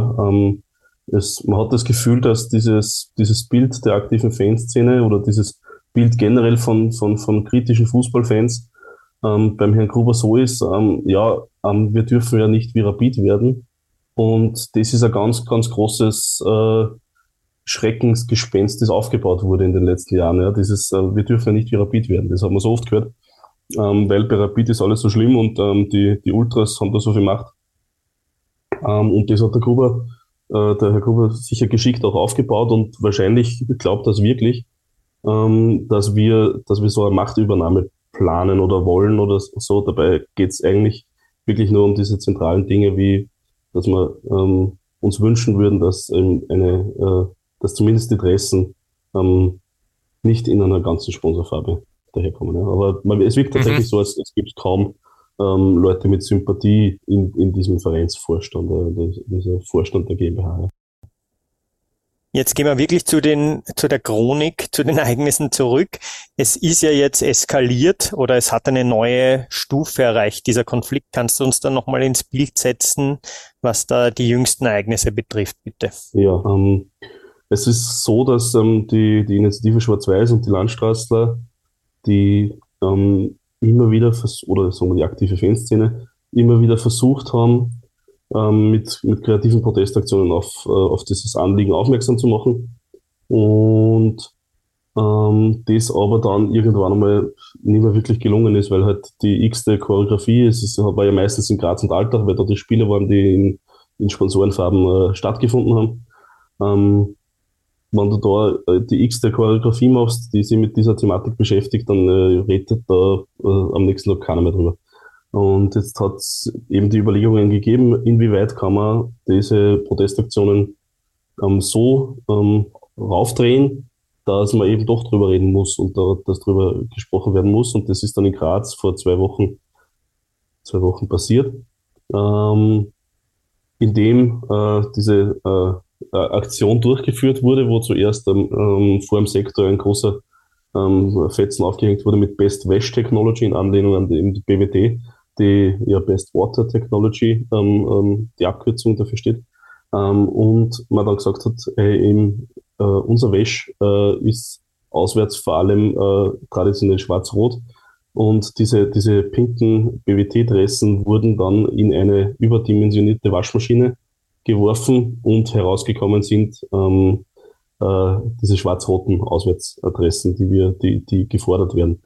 Man hat das Gefühl, dass dieses Bild der aktiven Fanszene oder dieses Bild generell von kritischen Fußballfans beim Herrn Gruber so ist, wir dürfen ja nicht wie Rapid werden. Und das ist ein ganz, ganz großes Schreckensgespenst, das aufgebaut wurde in den letzten Jahren. Ja. Wir dürfen ja nicht wie Rapid werden. Das haben wir so oft gehört, weil bei Rapid ist alles so schlimm und die Ultras haben da so viel Macht. Und das hat der Herr Gruber sicher geschickt auch aufgebaut und wahrscheinlich glaubt das wirklich, dass wir so eine Machtübernahme planen oder wollen oder so. Dabei geht es eigentlich wirklich nur um diese zentralen Dinge, wie dass wir uns wünschen würden, dass dass zumindest die Dressen nicht in einer ganzen Sponsorfarbe daherkommen. Ja. Aber es wirkt tatsächlich so, als gibt es kaum Leute mit Sympathie in diesem Vereinsvorstand, dieser Vorstand der GmbH. Ja. Jetzt gehen wir wirklich zu der Chronik, zu den Ereignissen zurück. Es ist ja jetzt eskaliert oder es hat eine neue Stufe erreicht, dieser Konflikt. Kannst du uns dann nochmal ins Bild setzen, was da die jüngsten Ereignisse betrifft, bitte? Ja, es ist so, dass die Initiative Schwarz-Weiß und die Landstraßler, die immer wieder, oder sagen wir die aktive Fanszene, immer wieder versucht haben, mit kreativen Protestaktionen auf dieses Anliegen aufmerksam zu machen. Und das aber dann irgendwann einmal nicht mehr wirklich gelungen ist, weil halt die x-te Choreografie, war ja meistens in Graz und Altach, weil da die Spiele waren, die in Sponsorenfarben stattgefunden haben. Wenn du da die x-te Choreografie machst, die sich mit dieser Thematik beschäftigt, dann redet da am nächsten Tag keiner mehr drüber. Und jetzt hat es eben die Überlegungen gegeben, inwieweit kann man diese Protestaktionen so raufdrehen, dass man eben doch drüber reden muss und dass drüber gesprochen werden muss. Und das ist dann in Graz vor 2 Wochen passiert, indem diese Aktion durchgeführt wurde, wo zuerst vor dem Sektor ein großer Fetzen aufgehängt wurde mit Best Wash Technology in Anlehnung an die BWT, die ja Best Water Technology, die Abkürzung dafür steht. Und man dann gesagt hat, unser Wäsch ist auswärts vor allem traditionell schwarz-rot. Und diese pinken BWT-Dressen wurden dann in eine überdimensionierte Waschmaschine geworfen und herausgekommen sind diese schwarz-roten Auswärtsadressen, die gefordert werden.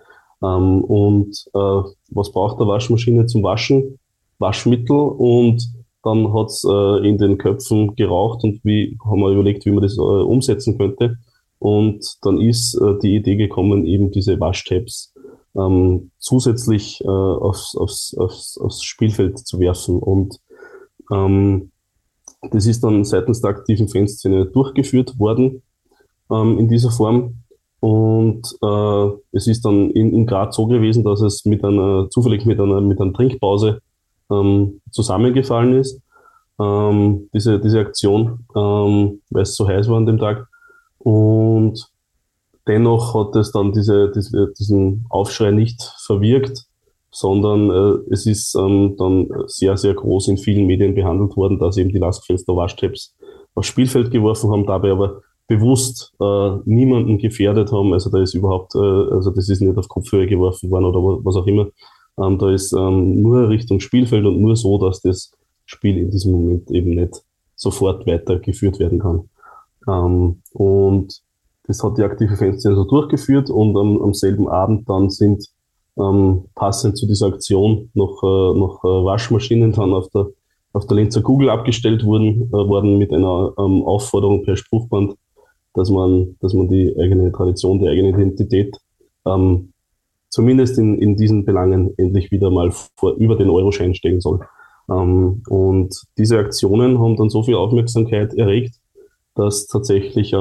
Was braucht der Waschmaschine zum Waschen? Waschmittel, und dann hat's in den Köpfen geraucht und haben wir überlegt, wie man das umsetzen könnte. Und dann ist die Idee gekommen, eben diese Waschtabs zusätzlich aufs Spielfeld zu werfen. Und das ist dann seitens der aktiven Fanszene durchgeführt worden. in dieser Form. Und es ist dann in Graz so gewesen, dass es zufällig mit einer Trinkpause zusammengefallen ist, diese Aktion, weil es so heiß war an dem Tag. Und dennoch hat es dann diesen Aufschrei nicht verwirkt, sondern es ist dann sehr, sehr groß in vielen Medien behandelt worden, dass eben die Laskfenster Waschtabs aufs Spielfeld geworfen haben, dabei aber bewusst niemanden gefährdet haben. Also da ist also das ist nicht auf Kopfhöhe geworfen worden oder was auch immer. Da ist nur Richtung Spielfeld und nur so, dass das Spiel in diesem Moment eben nicht sofort weitergeführt werden kann. Und das hat die aktive Fanszene so durchgeführt und am selben Abend dann sind passend zu dieser Aktion noch Waschmaschinen dann auf der Linzer Kugel abgestellt worden mit einer Aufforderung per Spruchband, dass man die eigene Tradition, die eigene Identität zumindest in diesen Belangen endlich wieder mal über den Euroschein stellen soll. Und diese Aktionen haben dann so viel Aufmerksamkeit erregt, dass tatsächlich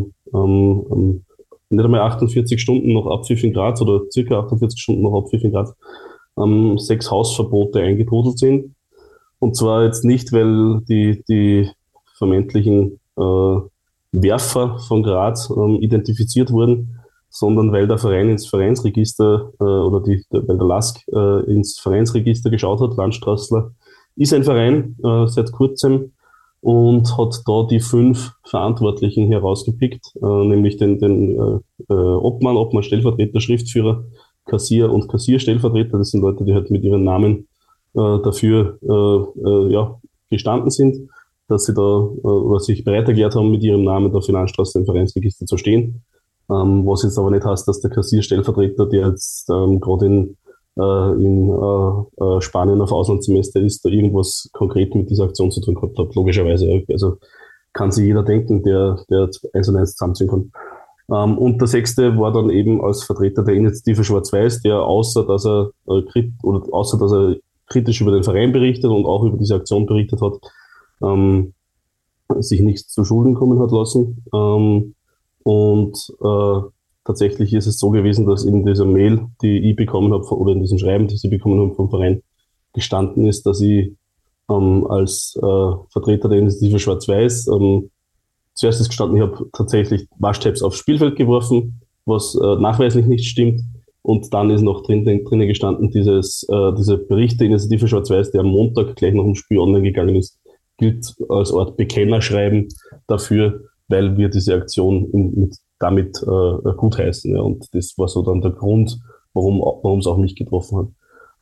nicht einmal 48 Stunden nach Abpfiff in Graz oder circa 48 Stunden nach Abpfiff in Graz 6 Hausverbote eingetrudelt sind. Und zwar jetzt nicht, weil die vermeintlichen Werfer von Graz identifiziert wurden, sondern weil der Verein ins Vereinsregister weil der LASK ins Vereinsregister geschaut hat. Landstraßler ist ein Verein seit kurzem und hat da die 5 Verantwortlichen herausgepickt, nämlich den Obmann, Stellvertreter, Schriftführer, Kassier und Kassierstellvertreter. Das sind Leute, die halt mit ihren Namen dafür gestanden sind, dass sie da oder sich bereit erklärt haben, mit ihrem Namen der Finanzstraße im Vereinsregister zu stehen. Was jetzt aber nicht heißt, dass der Kassierstellvertreter, der jetzt gerade in Spanien auf Auslandssemester ist, da irgendwas konkret mit dieser Aktion zu tun gehabt hat, logischerweise. Also kann sich jeder denken, der 1 und 1 zusammenziehen kann. Und der 6. war dann eben als Vertreter der Initiative Schwarz-Weiß, der außer dass er kritisch über den Verein berichtet und auch über diese Aktion berichtet hat, sich nichts zu Schulden kommen hat lassen. Tatsächlich ist es so gewesen, dass in dieser Mail, die ich bekommen habe, oder in diesem Schreiben, das ich bekommen habe vom Verein, gestanden ist, dass ich als Vertreter der Initiative Schwarz-Weiß zuerst ist gestanden, ich habe tatsächlich Waschtabs aufs Spielfeld geworfen, was nachweislich nicht stimmt. Und dann ist noch drinnen gestanden, dieser Bericht der Initiative Schwarz-Weiß, der am Montag gleich nach dem Spiel online gegangen ist, gilt als Art Bekennerschreiben dafür, weil wir diese Aktion damit gutheißen. Ja. Und das war so dann der Grund, warum es auch mich getroffen hat.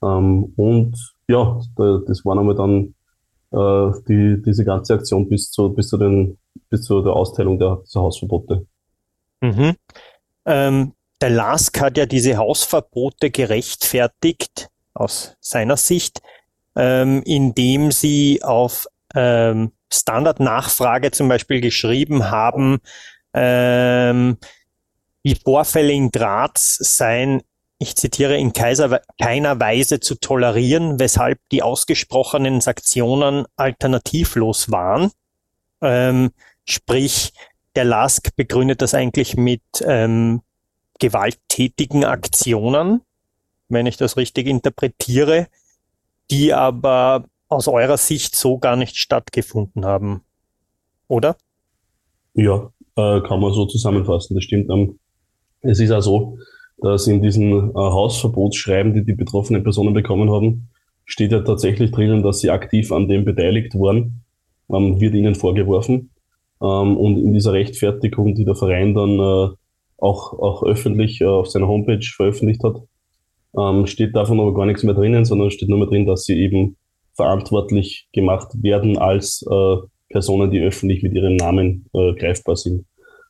Das war nochmal dann diese ganze Aktion bis zu der Austeilung dieser Hausverbote. Mhm. Der LASK hat ja diese Hausverbote gerechtfertigt, aus seiner Sicht, indem sie auf Standardnachfrage zum Beispiel geschrieben haben, die Vorfälle in Graz seien, ich zitiere, in keiner Weise zu tolerieren, weshalb die ausgesprochenen Sanktionen alternativlos waren. Sprich, der LASK begründet das eigentlich mit gewalttätigen Aktionen, wenn ich das richtig interpretiere, die aber aus eurer Sicht so gar nicht stattgefunden haben, oder? Ja, kann man so zusammenfassen, das stimmt. Es ist auch so, dass in diesen Hausverbotsschreiben, die betroffenen Personen bekommen haben, steht ja tatsächlich drinnen, dass sie aktiv an dem beteiligt waren, wird ihnen vorgeworfen. Und in dieser Rechtfertigung, die der Verein dann auch öffentlich auf seiner Homepage veröffentlicht hat, steht davon aber gar nichts mehr drinnen, sondern steht nur mehr drin, dass sie eben verantwortlich gemacht werden als Personen, die öffentlich mit ihrem Namen greifbar sind.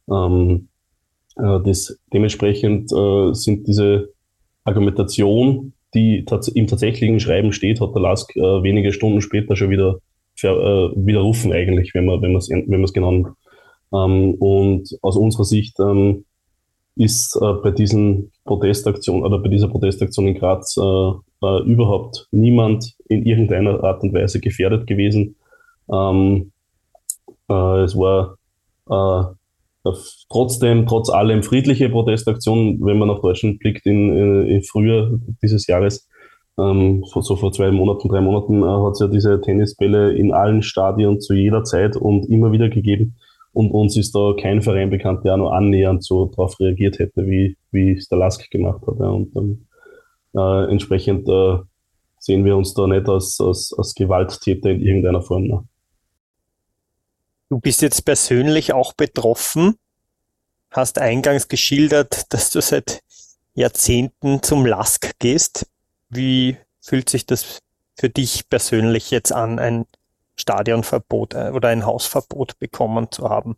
Dementsprechend sind diese Argumentation, die im tatsächlichen Schreiben steht, hat der LASK wenige Stunden später schon wieder widerrufen eigentlich, wenn man es genau nimmt. Und aus unserer Sicht ist bei dieser Protestaktion in Graz überhaupt niemand in irgendeiner Art und Weise gefährdet gewesen. Es war trotz allem friedliche Protestaktionen, wenn man nach Deutschland blickt, in Frühjahr dieses Jahres, so vor 2 Monaten, 3 Monaten, hat es ja diese Tennisbälle in allen Stadien zu jeder Zeit und immer wieder gegeben. Und uns ist da kein Verein bekannt, der auch nur annähernd so darauf reagiert hätte, wie es der Lask gemacht hat. Ja. Und entsprechend sehen wir uns da nicht als Gewalttäter in irgendeiner Form. Ne. Du bist jetzt persönlich auch betroffen, hast eingangs geschildert, dass du seit Jahrzehnten zum Lask gehst. Wie fühlt sich das für dich persönlich jetzt an, ein Stadionverbot oder ein Hausverbot bekommen zu haben?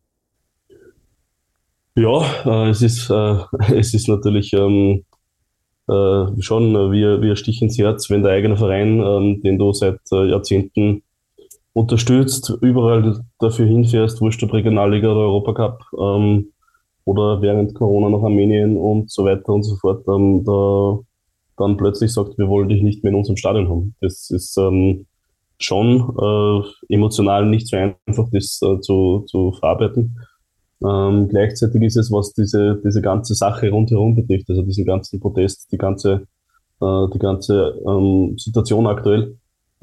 Ja, es ist natürlich schon wie ein Stich ins Herz, wenn der eigene Verein, den du seit Jahrzehnten unterstützt, überall dafür hinfährst, wurscht ob Regionalliga oder Europacup, oder während Corona nach Armenien und so weiter und so fort, da dann plötzlich sagt, wir wollen dich nicht mehr in unserem Stadion haben. Das ist schon emotional nicht so einfach, das zu verarbeiten. Gleichzeitig ist es, was diese ganze Sache rundherum betrifft, also diesen ganzen Protest, die ganze Situation aktuell,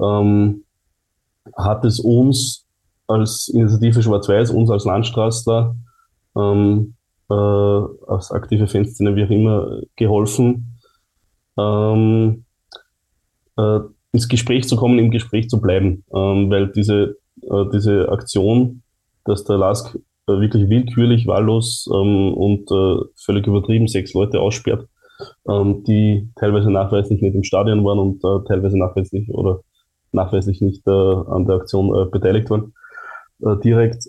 hat es uns als Initiative Schwarz-Weiß, uns als Landstraßler, als aktive Fanszene, wie auch immer, geholfen, ins Gespräch zu kommen, im Gespräch zu bleiben, weil diese Aktion, dass der Lask wirklich willkürlich, wahllos und völlig übertrieben 6 Leute aussperrt, die teilweise nachweislich nicht im Stadion waren und teilweise nachweislich nicht an der Aktion beteiligt waren, direkt.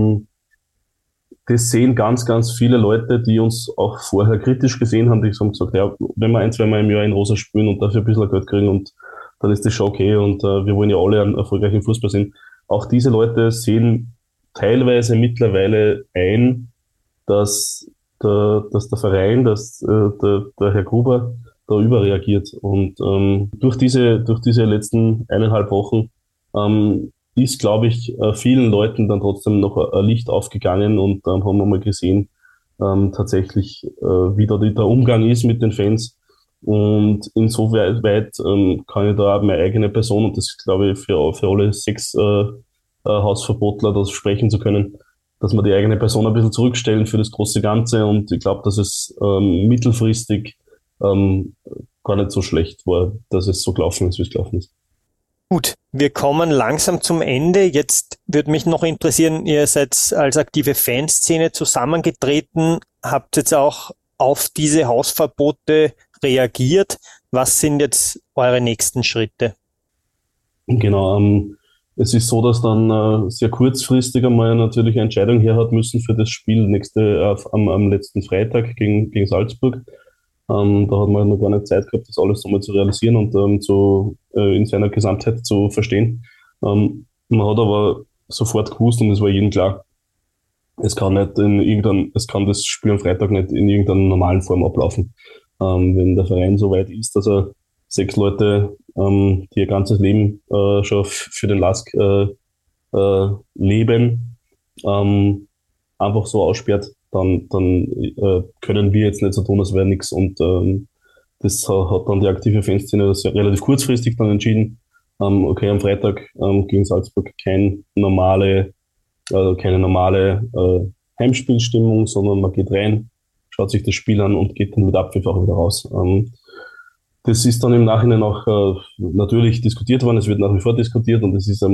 Das sehen ganz, ganz viele Leute, die uns auch vorher kritisch gesehen haben, die haben gesagt, ja, wenn wir 1-2 Mal im Jahr in Rosa spielen und dafür ein bisschen Geld kriegen, und dann ist das schon okay, und wir wollen ja alle einen erfolgreichen Fußball sehen. Auch diese Leute sehen teilweise mittlerweile ein, dass der Verein, der Herr Gruber da überreagiert. Und durch diese letzten 1,5 Wochen ist, glaube ich, vielen Leuten dann trotzdem noch ein Licht aufgegangen, und haben wir mal gesehen, tatsächlich, wie da der Umgang ist mit den Fans. Und insoweit kann ich da auch meine eigene Person, und das glaube ich für alle 6 Hausverbotler, das sprechen zu können, dass wir die eigene Person ein bisschen zurückstellen für das große Ganze. Und ich glaube, dass es mittelfristig gar nicht so schlecht war, dass es so gelaufen ist, wie es gelaufen ist. Gut, wir kommen langsam zum Ende. Jetzt würde mich noch interessieren, ihr seid als aktive Fanszene zusammengetreten, habt jetzt auch auf diese Hausverbote reagiert. Was sind jetzt eure nächsten Schritte? Genau, es ist so, dass dann sehr kurzfristig einmal natürlich eine Entscheidung her hat müssen für das Spiel am letzten Freitag gegen Salzburg. Da hat man noch gar nicht Zeit gehabt, das alles einmal zu realisieren und in seiner Gesamtheit zu verstehen. Man hat aber sofort gewusst, und es war jedem klar, es kann das Spiel am Freitag nicht in irgendeiner normalen Form ablaufen. Wenn der Verein so weit ist, dass er 6 Leute, die ihr ganzes Leben schon für den Lask leben, einfach so aussperrt, dann können wir jetzt nicht so tun, als wäre nichts. Und das hat dann die aktive Fanszene relativ kurzfristig dann entschieden. Okay, am Freitag gegen Salzburg keine normale Heimspielstimmung, sondern man geht rein, schaut sich das Spiel an und geht dann mit Abpfiff auch wieder raus. Das ist dann im Nachhinein auch natürlich diskutiert worden, es wird nach wie vor diskutiert, und es ist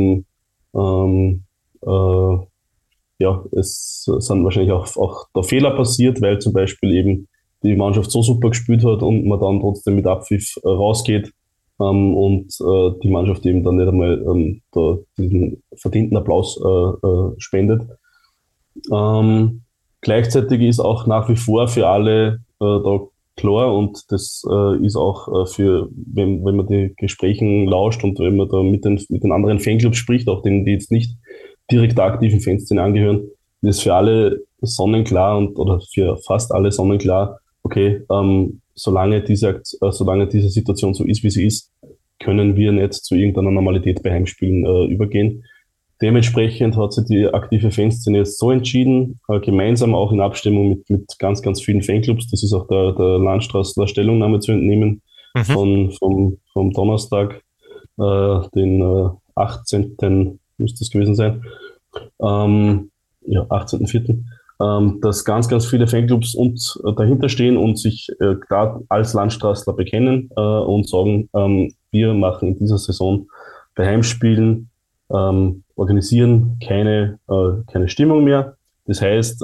es sind wahrscheinlich auch da Fehler passiert, weil zum Beispiel eben die Mannschaft so super gespielt hat und man dann trotzdem mit Abpfiff rausgeht, und die Mannschaft eben dann nicht einmal diesen verdienten Applaus spendet. Gleichzeitig ist auch nach wie vor für alle da klar, und das ist auch wenn man die Gesprächen lauscht und wenn man da mit den anderen Fanclubs spricht, auch denen, die jetzt nicht direkt aktiven Fanszene angehören, ist für alle sonnenklar oder für fast alle sonnenklar, okay, solange diese Situation so ist, wie sie ist, können wir nicht zu irgendeiner Normalität bei Heimspielen übergehen. Dementsprechend hat sich die aktive Fanszene jetzt so entschieden, gemeinsam auch in Abstimmung mit ganz, ganz vielen Fanclubs, das ist auch der Landstraßler Stellungnahme zu entnehmen, Mhm. vom Donnerstag, den 18. müsste es gewesen sein, ja, 18.04., dass ganz, ganz viele Fanclubs dahinter stehen und sich klar als Landstraßler bekennen und sagen, wir machen in dieser Saison bei Heimspielen, organisieren keine Stimmung mehr. Das heißt,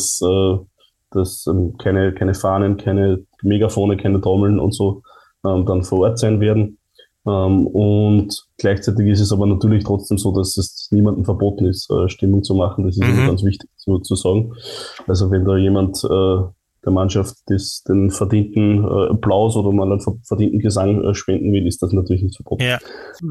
dass keine Fahnen, keine Megafone, keine Trommeln und so dann vor Ort sein werden. Und gleichzeitig ist es aber natürlich trotzdem so, dass es niemandem verboten ist, Stimmung zu machen. Das ist immer ganz wichtig zu sagen. Also wenn da jemand der Mannschaft den verdienten Applaus oder mal einen verdienten Gesang spenden will, ist das natürlich nicht verboten. Ja.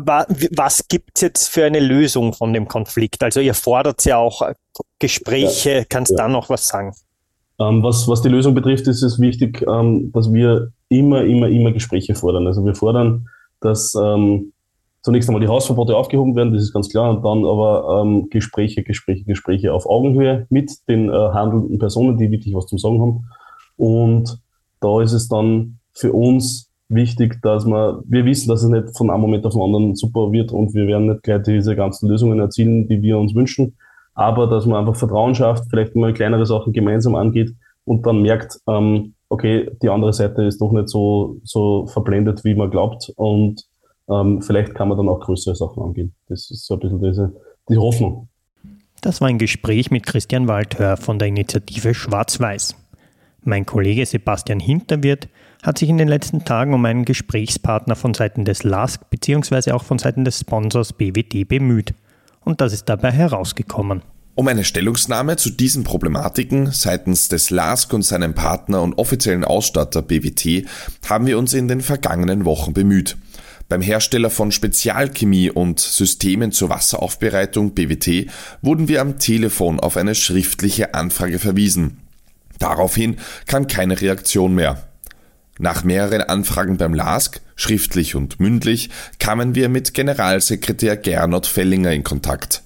Was gibt es jetzt für eine Lösung von dem Konflikt? Also ihr fordert ja auch Gespräche. Ja. Kannst du da noch was sagen? Was die Lösung betrifft, ist es wichtig, dass wir immer Gespräche fordern. Also wir fordern, dass zunächst einmal die Hausverbote aufgehoben werden, das ist ganz klar, und dann aber Gespräche auf Augenhöhe mit den handelnden Personen, die wirklich was zum Sagen haben. Und da ist es dann für uns wichtig, dass wir wissen, dass es nicht von einem Moment auf den anderen super wird und wir werden nicht gleich diese ganzen Lösungen erzielen, die wir uns wünschen, aber dass man einfach Vertrauen schafft, vielleicht mal kleinere Sachen gemeinsam angeht und dann merkt, okay, die andere Seite ist doch nicht so verblendet, wie man glaubt, und vielleicht kann man dann auch größere Sachen angehen. Das ist so ein bisschen die Hoffnung. Das war ein Gespräch mit Christian Waldhör von der Initiative Schwarz-Weiß. Mein Kollege Sebastian Hinterwirth hat sich in den letzten Tagen um einen Gesprächspartner von Seiten des LASK bzw. auch von Seiten des Sponsors BWT bemüht. Und das ist dabei herausgekommen. Um eine Stellungnahme zu diesen Problematiken seitens des LASK und seinem Partner und offiziellen Ausstatter BWT haben wir uns in den vergangenen Wochen bemüht. Beim Hersteller von Spezialchemie und Systemen zur Wasseraufbereitung BWT wurden wir am Telefon auf eine schriftliche Anfrage verwiesen. Daraufhin kam keine Reaktion mehr. Nach mehreren Anfragen beim LASK, schriftlich und mündlich, kamen wir mit Generalsekretär Gernot Fellinger in Kontakt.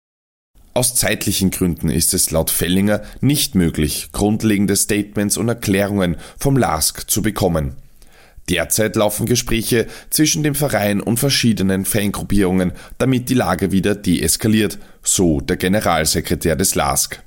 Aus zeitlichen Gründen ist es laut Fellinger nicht möglich, grundlegende Statements und Erklärungen vom LASK zu bekommen. Derzeit laufen Gespräche zwischen dem Verein und verschiedenen Fangruppierungen, damit die Lage wieder deeskaliert, so der Generalsekretär des LASK.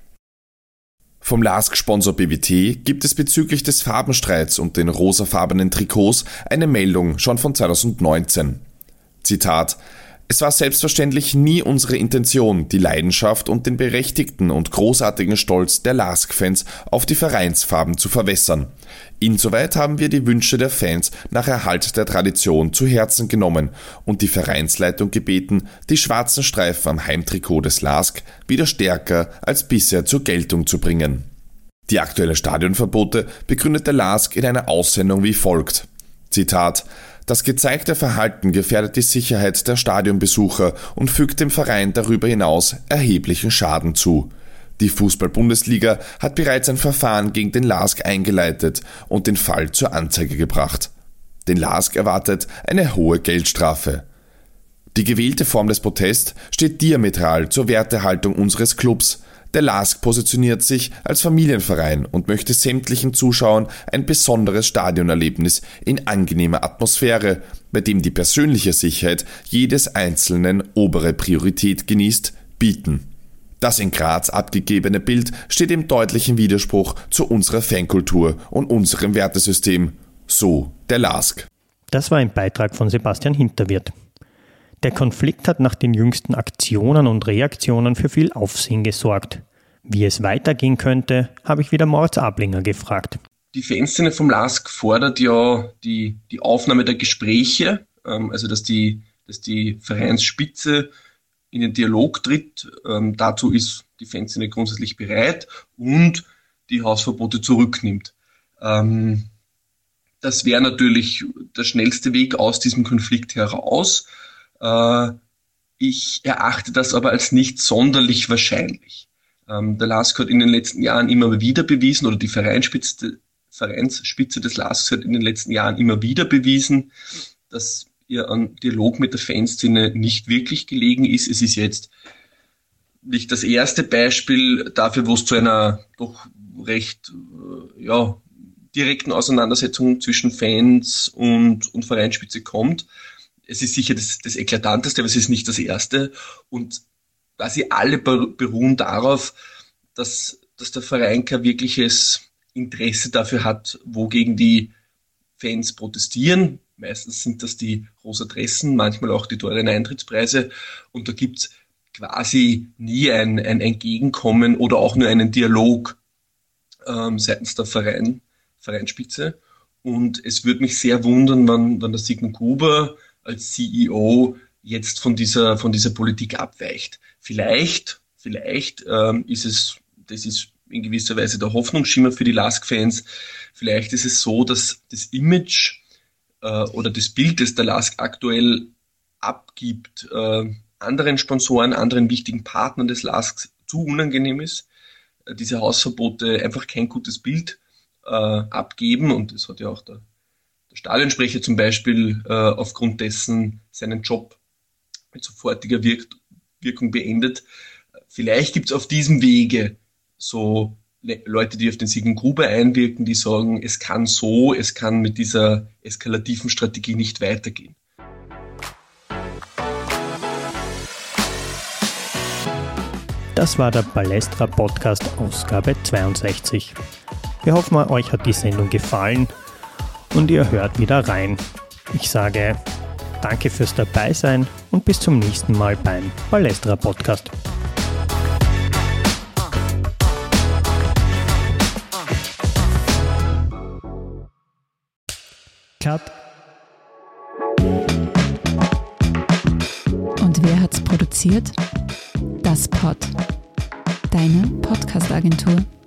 Vom LASK-Sponsor BWT gibt es bezüglich des Farbenstreits und den rosafarbenen Trikots eine Meldung schon von 2019. Zitat: Es war selbstverständlich nie unsere Intention, die Leidenschaft und den berechtigten und großartigen Stolz der LASK-Fans auf die Vereinsfarben zu verwässern. Insoweit haben wir die Wünsche der Fans nach Erhalt der Tradition zu Herzen genommen und die Vereinsleitung gebeten, die schwarzen Streifen am Heimtrikot des LASK wieder stärker als bisher zur Geltung zu bringen. Die aktuellen Stadionverbote begründet der LASK in einer Aussendung wie folgt. Zitat: Das gezeigte Verhalten gefährdet die Sicherheit der Stadionbesucher und fügt dem Verein darüber hinaus erheblichen Schaden zu. Die Fußball-Bundesliga hat bereits ein Verfahren gegen den LASK eingeleitet und den Fall zur Anzeige gebracht. Den LASK erwartet eine hohe Geldstrafe. Die gewählte Form des Protests steht diametral zur Wertehaltung unseres Clubs. Der LASK positioniert sich als Familienverein und möchte sämtlichen Zuschauern ein besonderes Stadionerlebnis in angenehmer Atmosphäre, bei dem die persönliche Sicherheit jedes Einzelnen obere Priorität genießt, bieten. Das in Graz abgegebene Bild steht im deutlichen Widerspruch zu unserer Fankultur und unserem Wertesystem, so der LASK. Das war ein Beitrag von Sebastian Hinterwirth. Der Konflikt hat nach den jüngsten Aktionen und Reaktionen für viel Aufsehen gesorgt. Wie es weitergehen könnte, habe ich wieder Moritz Ablinger gefragt. Die Fanszene vom LASK fordert ja die Aufnahme der Gespräche, also dass die Vereinsspitze in den Dialog tritt. Dazu ist die Fanszene grundsätzlich bereit und die Hausverbote zurücknimmt. Das wäre natürlich der schnellste Weg aus diesem Konflikt heraus. Ich erachte das aber als nicht sonderlich wahrscheinlich. Der LASK hat in den letzten Jahren immer wieder bewiesen, oder die Vereinsspitze des LASK hat in den letzten Jahren immer wieder bewiesen, dass ihr an Dialog mit der Fanszene nicht wirklich gelegen ist. Es ist jetzt nicht das erste Beispiel dafür, wo es zu einer doch recht direkten Auseinandersetzung zwischen Fans und Vereinsspitze kommt. Es ist sicher das Eklatanteste, aber es ist nicht das erste. Und quasi alle beruhen darauf, dass der Verein kein wirkliches Interesse dafür hat, wogegen die Fans protestieren. Meistens sind das die rosa Dressen, manchmal auch die teuren Eintrittspreise. Und da gibt's quasi nie ein Entgegenkommen oder auch nur einen Dialog seitens der Vereinsspitze. Und es würde mich sehr wundern, wenn der Sigmund Gruber als CEO jetzt von dieser Politik abweicht. Vielleicht ist in gewisser Weise der Hoffnungsschimmer für die LASK-Fans. Vielleicht ist es so, dass das Image oder das Bild, das der LASK aktuell abgibt, anderen Sponsoren, anderen wichtigen Partnern des LASK zu unangenehm ist. Diese Hausverbote einfach kein gutes Bild abgeben, und das hat ja auch der Stadionsprecher zum Beispiel aufgrund dessen seinen Job mit sofortiger Wirkung beendet. Vielleicht gibt es auf diesem Wege so Leute, die auf den Sigmund Gruber einwirken, die sagen, es kann mit dieser eskalativen Strategie nicht weitergehen. Das war der Ballestra Podcast Ausgabe 62. Wir hoffen, euch hat die Sendung gefallen und ihr hört wieder rein. Ich sage danke fürs Dabeisein und bis zum nächsten Mal beim Ballestra Podcast. Cut. Und wer hat's produziert? Das Pod, deine Podcast-Agentur.